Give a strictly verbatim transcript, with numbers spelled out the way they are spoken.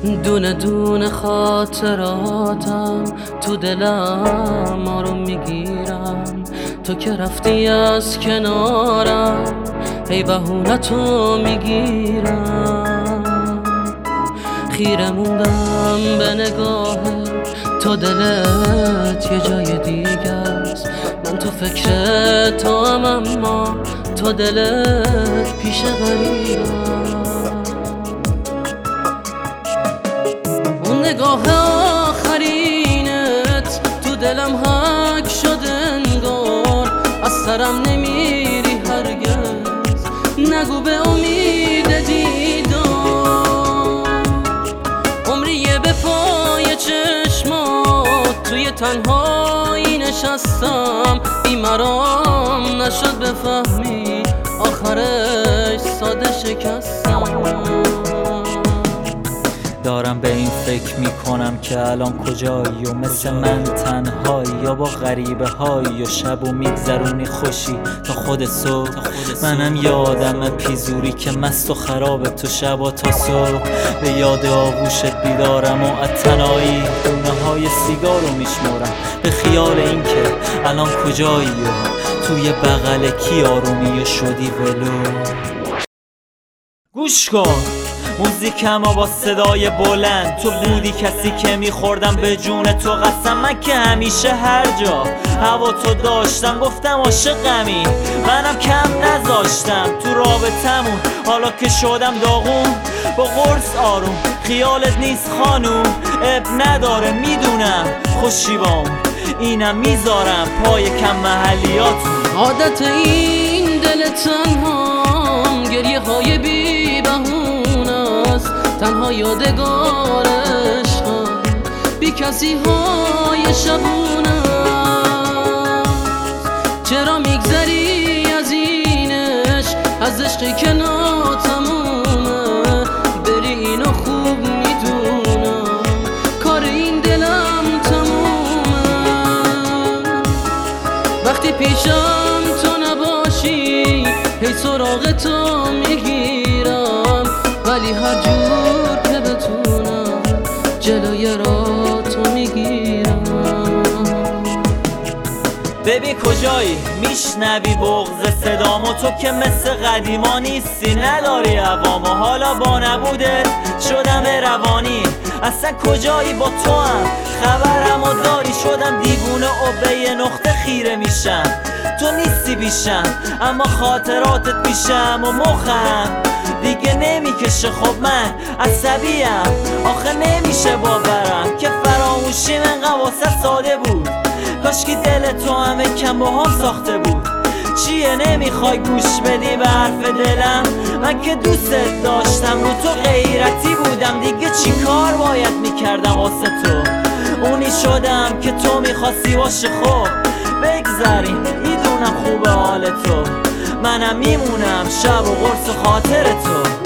دونه دونه خاطراتم تو دلم آروم میگیرم. تو که رفتی از کنارم ای بهونتو میگیرم. خیره موندم به نگاه تو، دلت یه جای دیگه است. من تو فکر تو هم اما تو دلت پیش غریبم. اون نگاه آخرینت تو دلم حک شده انگار. از سرم نمیری هرگز، نگو به امید دیدار. عمریه به پای چشمات توی تنهایی نشستم. بیمرام نشد بفهمی آخرش ساده شکستم. دارم به این فکر میکنم که الان کجایی و مثل من تنهایی یا با غریبه هایی و شب و میگذرونی خوشی تا خود صبح. منم یادم پیزوری که مست و خرابه تو شبا تا صبح. به یاد آغوشت بیدارم و اتنایی دونه های سیگارو میشمورم به خیال این که الان کجایی و توی بغل کی آرومی و شدی ولو. گوش کن موزیکم با صدای بلند، تو بودی کسی که میخوردم به جون تو قسم. من که همیشه هر جا هوا تو داشتم گفتم عاشقمی، منم کم نذاشتم تو رابطمون. حالا که شدم داغون با قرص آروم، خیالت نیست خانوم اب نداره میدونم خوشی با اون. اینم میذارم پای کم محلیاتون. عادت این دل تنهام گریه های بی بهونه است. تنها یادگار عشقم بی کسی های شبونه است. چرا میگذری از این عشق، از عشقی که ناتمومه؟ بری اینو خوب میدونم کار این دلم تمومه. وقتی پیشم تو نباشی هی سراغ تو میگیرم، ولی هر جور که بتونم جلوی راه تو میگیرم. ببین کجایی میشنوی بغض صدامو؟ تو که مثل قدیما نیستی، نداری عوامو. حالا با نبودت شدم روانی، اصلا کجایی با تو هم خبرمو داری؟ شدم دیوونه و به یه نقطه خیره میشم. تو نیستی بیشم اما خاطراتت پیشم و مخم دیگه نمیکشه. خب من عصبیم آخه نمیشه باورم که فراموشیم انقدر واسه ساده بود. کاشکی دل تو همه کم با هم ساخته بود. چیه نمیخوای گوش بدی به حرف دلم؟ من که دوستت داشتم رو تو غیرتی بودم. دیگه چی کار باید میکردم واسه تو؟ اونی شدم که تو میخواستی باشه. خب بگذاریم میدونم خوبه حال تو، منم میمونم شب و قرص خاطر تو.